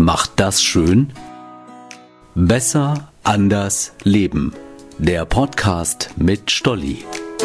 macht das schön? Besser, anders, leben. Der Podcast mit Stolli.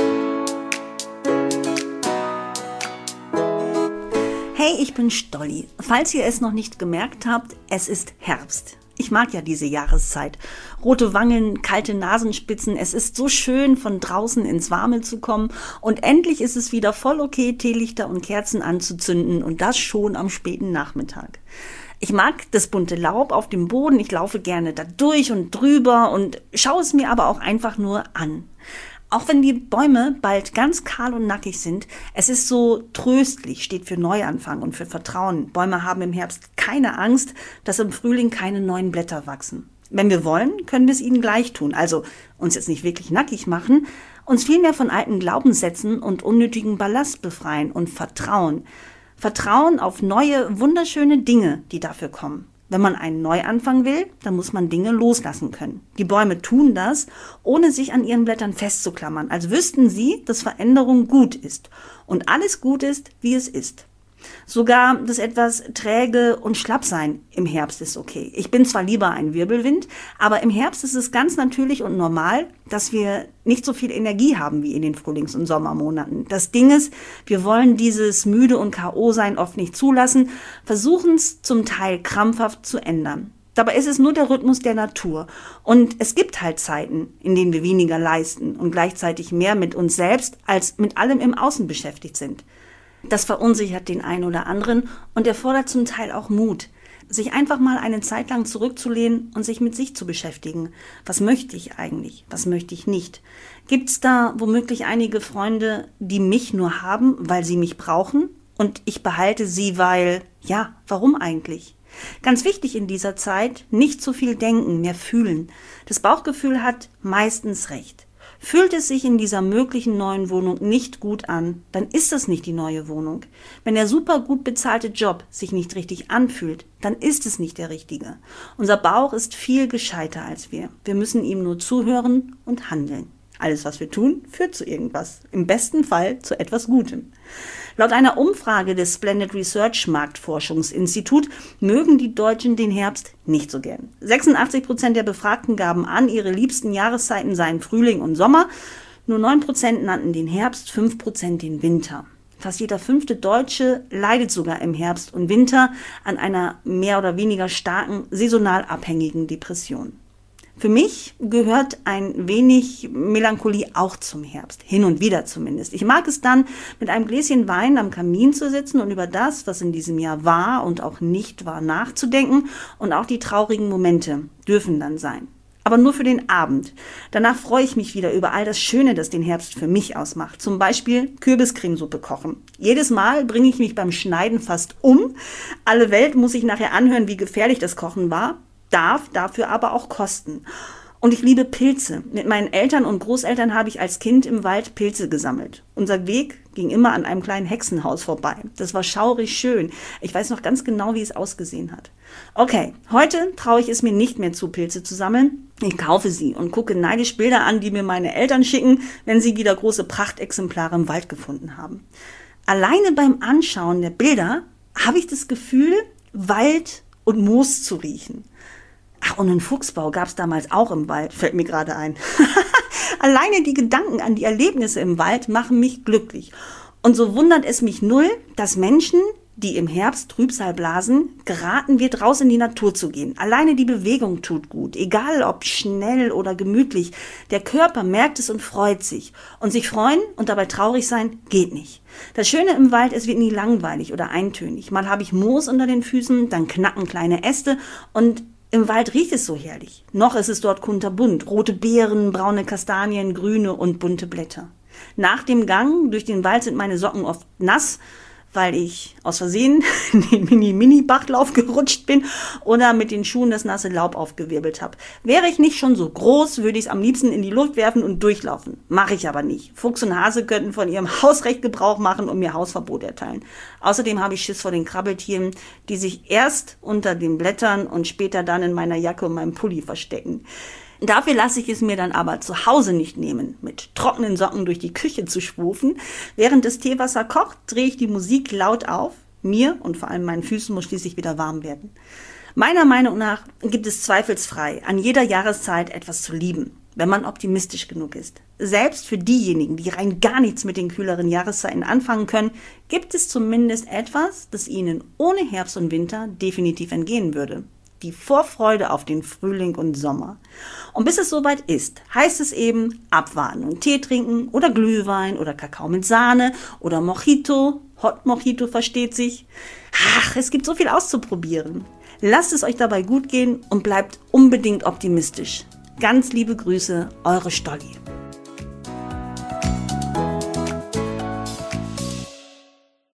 Hey, ich bin Stolli. Falls ihr es noch nicht gemerkt habt, es ist Herbst. Ich mag ja diese Jahreszeit. Rote Wangen, kalte Nasenspitzen. Es ist so schön, von draußen ins Warme zu kommen. Und endlich ist es wieder voll okay, Teelichter und Kerzen anzuzünden. Und das schon am späten Nachmittag. Ich mag das bunte Laub auf dem Boden. Ich laufe gerne da durch und drüber und schaue es mir aber auch einfach nur an. Auch wenn die Bäume bald ganz kahl und nackig sind, es ist so tröstlich, steht für Neuanfang und für Vertrauen. Bäume haben im Herbst keine Angst, dass im Frühling keine neuen Blätter wachsen. Wenn wir wollen, können wir es ihnen gleich tun. Also uns jetzt nicht wirklich nackig machen, uns vielmehr von alten Glaubenssätzen und unnötigen Ballast befreien und vertrauen. Vertrauen auf neue, wunderschöne Dinge, die dafür kommen. Wenn man einen Neuanfang will, dann muss man Dinge loslassen können. Die Bäume tun das, ohne sich an ihren Blättern festzuklammern, als wüssten sie, dass Veränderung gut ist und alles gut ist, wie es ist. Sogar das etwas träge und schlapp sein im Herbst ist okay. Ich bin zwar lieber ein Wirbelwind, aber im Herbst ist es ganz natürlich und normal, dass wir nicht so viel Energie haben wie in den Frühlings- und Sommermonaten. Das Ding ist, wir wollen dieses müde und K.O.-Sein oft nicht zulassen, versuchen es zum Teil krampfhaft zu ändern. Dabei ist es nur der Rhythmus der Natur. Und es gibt halt Zeiten, in denen wir weniger leisten und gleichzeitig mehr mit uns selbst als mit allem im Außen beschäftigt sind. Das verunsichert den einen oder anderen und erfordert zum Teil auch Mut, sich einfach mal eine Zeit lang zurückzulehnen und sich mit sich zu beschäftigen. Was möchte ich eigentlich? Was möchte ich nicht? Gibt's da womöglich einige Freunde, die mich nur haben, weil sie mich brauchen und ich behalte sie, weil, ja, warum eigentlich? Ganz wichtig in dieser Zeit, nicht zu viel denken, mehr fühlen. Das Bauchgefühl hat meistens recht. Fühlt es sich in dieser möglichen neuen Wohnung nicht gut an, dann ist das nicht die neue Wohnung. Wenn der super gut bezahlte Job sich nicht richtig anfühlt, dann ist es nicht der richtige. Unser Bauch ist viel gescheiter als wir. Wir müssen ihm nur zuhören und handeln. Alles, was wir tun, führt zu irgendwas. Im besten Fall zu etwas Gutem. Laut einer Umfrage des Splendid Research Marktforschungsinstitut mögen die Deutschen den Herbst nicht so gern. 86% der Befragten gaben an, ihre liebsten Jahreszeiten seien Frühling und Sommer. Nur 9% nannten den Herbst, 5% den Winter. Fast jeder 5. Deutsche leidet sogar im Herbst und Winter an einer mehr oder weniger starken, saisonal abhängigen Depression. Für mich gehört ein wenig Melancholie auch zum Herbst, hin und wieder zumindest. Ich mag es dann, mit einem Gläschen Wein am Kamin zu sitzen und über das, was in diesem Jahr war und auch nicht war, nachzudenken. Und auch die traurigen Momente dürfen dann sein. Aber nur für den Abend. Danach freue ich mich wieder über all das Schöne, das den Herbst für mich ausmacht. Zum Beispiel Kürbiscremesuppe kochen. Jedes Mal bringe ich mich beim Schneiden fast um. Alle Welt muss sich nachher anhören, wie gefährlich das Kochen war. Darf dafür aber auch kosten. Und ich liebe Pilze. Mit meinen Eltern und Großeltern habe ich als Kind im Wald Pilze gesammelt. Unser Weg ging immer an einem kleinen Hexenhaus vorbei. Das war schaurig schön. Ich weiß noch ganz genau, wie es ausgesehen hat. Okay, heute traue ich es mir nicht mehr zu, Pilze zu sammeln. Ich kaufe sie und gucke neidisch Bilder an, die mir meine Eltern schicken, wenn sie wieder große Prachtexemplare im Wald gefunden haben. Alleine beim Anschauen der Bilder habe ich das Gefühl, Wald und Moos zu riechen. Ach, und einen Fuchsbau gab es damals auch im Wald, fällt mir gerade ein. Alleine die Gedanken an die Erlebnisse im Wald machen mich glücklich. Und so wundert es mich null, dass Menschen, die im Herbst Trübsal blasen, geraten wird, raus in die Natur zu gehen. Alleine die Bewegung tut gut, egal ob schnell oder gemütlich. Der Körper merkt es und freut sich. Und sich freuen und dabei traurig sein, geht nicht. Das Schöne im Wald, es wird nie langweilig oder eintönig. Mal habe ich Moos unter den Füßen, dann knacken kleine Äste und im Wald riecht es so herrlich. Noch ist es dort kunterbunt. Rote Beeren, braune Kastanien, grüne und bunte Blätter. Nach dem Gang durch den Wald sind meine Socken oft nass, weil ich aus Versehen in den Mini-Bachlauf gerutscht bin oder mit den Schuhen das nasse Laub aufgewirbelt habe. Wäre ich nicht schon so groß, würde ich es am liebsten in die Luft werfen und durchlaufen. Mache ich aber nicht. Fuchs und Hase könnten von ihrem Hausrecht Gebrauch machen und mir Hausverbot erteilen. Außerdem habe ich Schiss vor den Krabbeltieren, die sich erst unter den Blättern und später dann in meiner Jacke und meinem Pulli verstecken. Dafür lasse ich es mir dann aber zu Hause nicht nehmen, mit trockenen Socken durch die Küche zu schwufen. Während das Teewasser kocht, drehe ich die Musik laut auf. Mir und vor allem meinen Füßen muss schließlich wieder warm werden. Meiner Meinung nach gibt es zweifelsfrei an jeder Jahreszeit etwas zu lieben, wenn man optimistisch genug ist. Selbst für diejenigen, die rein gar nichts mit den kühleren Jahreszeiten anfangen können, gibt es zumindest etwas, das ihnen ohne Herbst und Winter definitiv entgehen würde. Die Vorfreude auf den Frühling und Sommer. Und bis es soweit ist, heißt es eben abwarten und Tee trinken oder Glühwein oder Kakao mit Sahne oder Mojito, Hot Mojito versteht sich. Ach, es gibt so viel auszuprobieren. Lasst es euch dabei gut gehen und bleibt unbedingt optimistisch. Ganz liebe Grüße, eure Stolli.